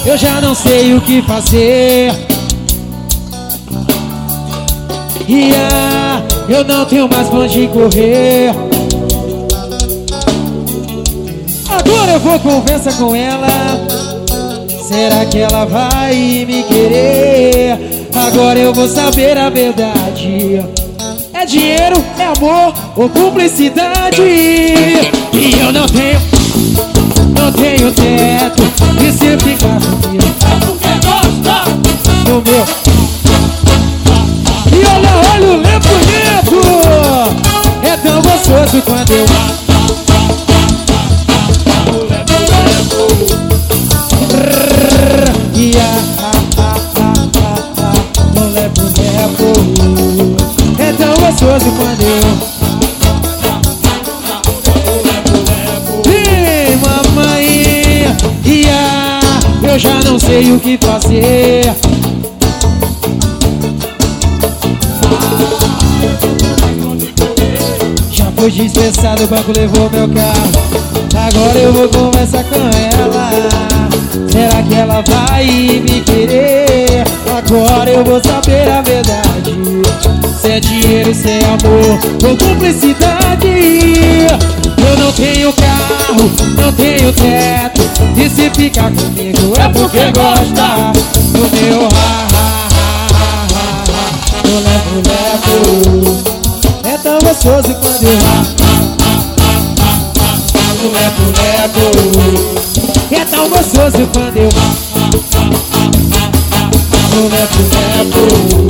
eu já não sei o que fazer. Eu não tenho mais pra onde correr. Agora eu vou conversar com ela. Será que ela vai me querer? Agora eu vou saber a verdade. É dinheiro, é amor ou cumplicidade? E eu não tenho teto. E se ficar comigo É porque gosta do meu. E olha o Lê bonito. É tão gostoso quando eu é tão gostoso quando eu Ei, mamãe, eu já não sei o que fazer. Já fui dispensado, o banco levou meu carro. Agora eu vou conversar com ela. Será que ela vai me querer? Agora eu vou saber a verdade. Se é dinheiro, se é amor ou cumplicidade. Eu não tenho carro, não tenho teto. E se ficar comigo é porque gosta do meu ha-ha-ha-ha-ha. Eu levo. É tão gostoso quando eu levo. É tão gostoso quando eu levo.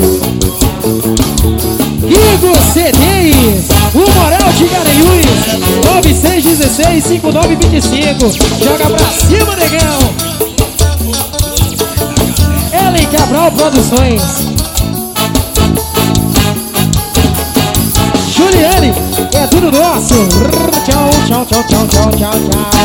Igor CDs, o Moral de Garanhuns, 9616-5925. Joga pra cima, negão. Ellen Cabral Produções. Juliane, é tudo nosso. Tchau, tchau, tchau, tchau, tchau, tchau, tchau.